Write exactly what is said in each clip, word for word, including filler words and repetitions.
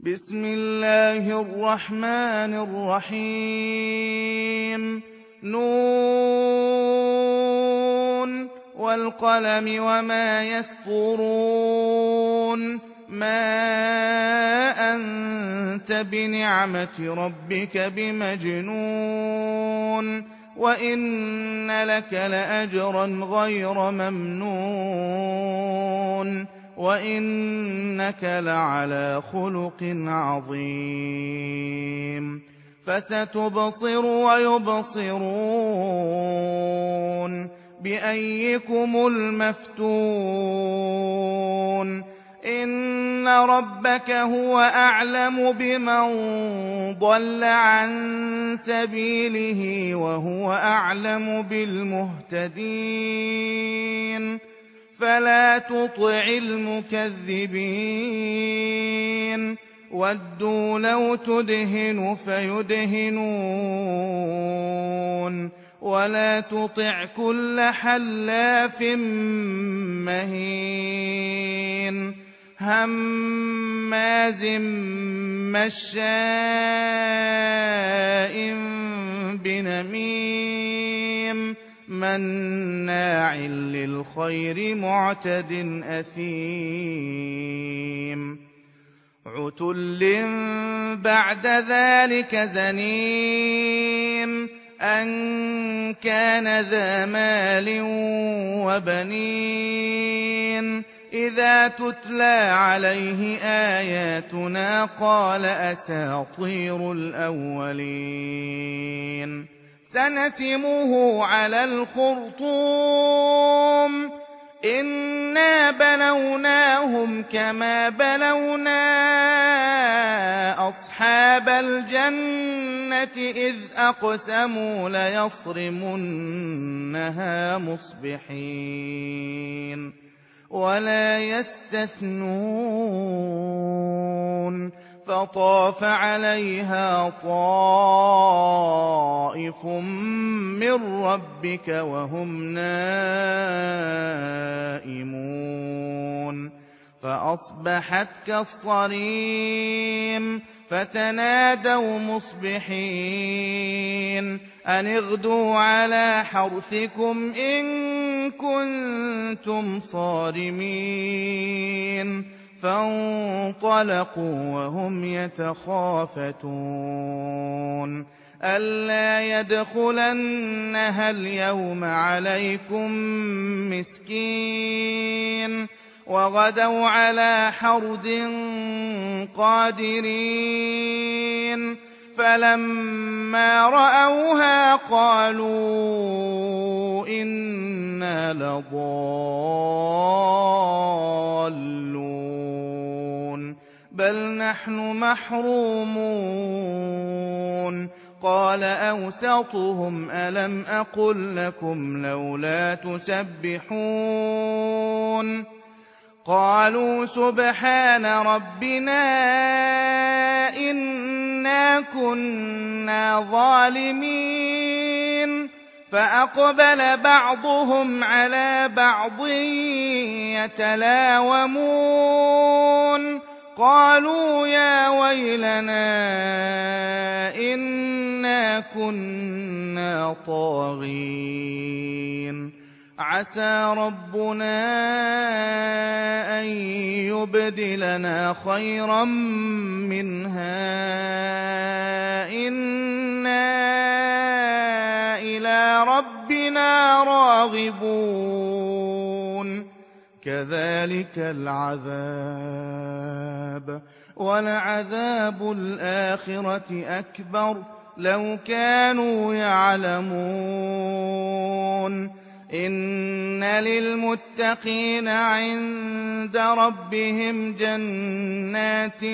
بسم الله الرحمن الرحيم نون والقلم وما يسطرون ما أنت بنعمة ربك بمجنون وإن لك لأجرا غير ممنون وإنك لعلى خلق عظيم فستبصر ويبصرون بأيكم المفتون إن ربك هو أعلم بمن ضل عن سبيله وهو أعلم بالمهتدين فلا تطع المكذبين ودوا لو تدهن فيدهنون ولا تطع كل حلاف مهين هماز مشاء بنميم مناع للخير معتد أثيم عتل بعد ذلك زنيم أن كان ذا مال وبنين إذا تتلى عليه آياتنا قال أساطير الأولين سنسمه على الخرطوم إنا بلوناهم كما بلونا أصحاب الجنة إذ أقسموا ليصرمنها مصبحين ولا يستثنون فطاف عليها طائف من ربك وهم نائمون فأصبحت كالصريم فتنادوا مصبحين أن اغدوا على حرثكم إن كنتم صارمين فانطلقوا وهم يتخافتون ألا يدخلنها اليوم عليكم مسكين وغدوا على حرد قادرين فلما رأوها قالوا إنا لضالون بل نحن محرومون قال أوسطهم ألم أقل لكم لولا تسبحون قالوا سبحان ربنا إنا كنا ظالمين فأقبل بعضهم على بعض يتلاومون قالوا يا ويلنا إنا كنا طاغين عسى ربنا أن يبدلنا خيرا منها إنا إلى ربنا راغبون كذلك العذاب ولعذاب الآخرة أكبر لو كانوا يعلمون إن للمتقين عند ربهم جنات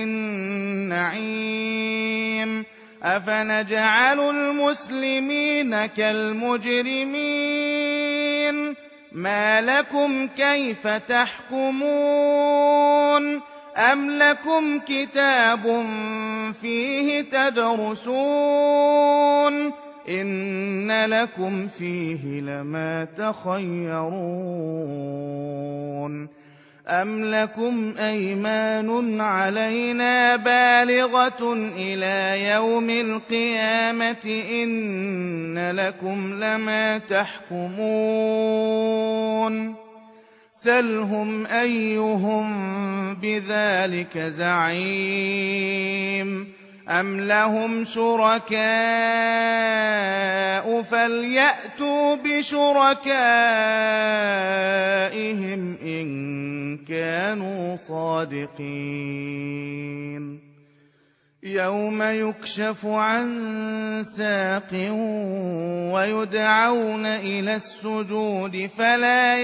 النعيم أفنجعل المسلمين كالمجرمين ما لكم كيف تحكمون أم لكم كتاب فيه تدرسون إن لكم فيه لما تخيرون أَمْ لَكُمْ أَيْمَانٌ عَلَيْنَا بَالِغَةٌ إِلَىٰ يَوْمِ الْقِيَامَةِ إِنَّ لَكُمْ لَمَا تَحْكُمُونَ سَلْهُمْ أَيُّهُم بِذَٰلِكَ زَعِيمٌ أَمْ لَهُمْ شُرَكَاءُ فَلْيَأْتُوا بِشُرَكَائِهِمْ إِن كَانُوا صَادِقِينَ يَوْمَ يُكْشَفُ عَن سَاقٍ وَيُدْعَوْنَ إِلَى السُّجُودِ فَلَا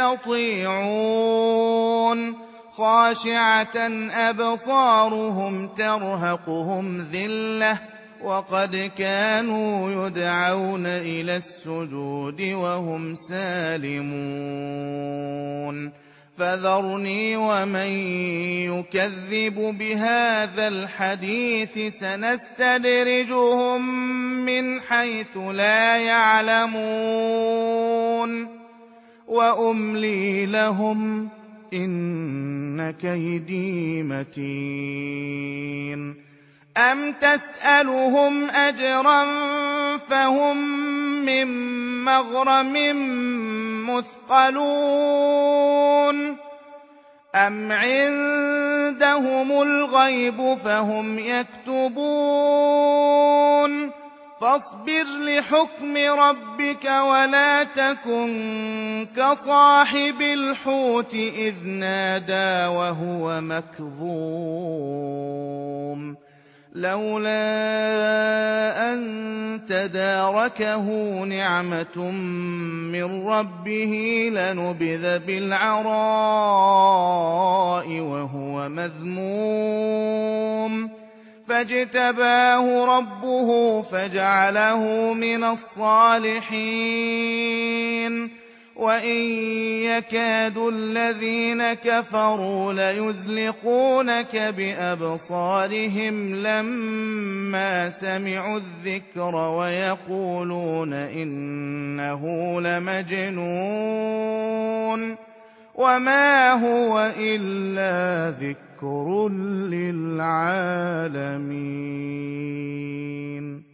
يَسْتَطِيعُونَ خَاشِعَةً أَبْصَارُهُمْ تَرْهَقُهُمْ ذِلَّةٌ وَقَدْ كَانُوا يُدْعَوْنَ إِلَى السُّجُودِ وَهُمْ سَالِمُونَ فَذَرْنِي وَمَن يُكَذِّبُ بِهَٰذَا الْحَدِيثِ سَنَسْتَدْرِجُهُم مِّنْ حَيْثُ لَا يَعْلَمُونَ وَأُمْلِي لَهُمْ إِنَّ كَيْدِي مَتِينٌ أَمْ تَسْأَلُهُمْ أَجْرًا فَهُم مِّن مَّغْرَمٍ مُّثْقَلُونَ أَمْ عِندَهُمُ الْغَيْبُ فَهُمْ يَكْتُبُونَ فاصبر لحكم ربك ولا تكن كصاحب الحوت إذ نادى وهو مكظوم لولا أن تداركه نعمة من ربه لنبذ بالعراء وهو مذموم فاجتباه ربه فجعله من الصالحين وإن يكاد الذين كفروا ليزلقونك بأبصارهم لما سمعوا الذكر ويقولون إنه لمجنون وما هو إلا ذكر للعالمين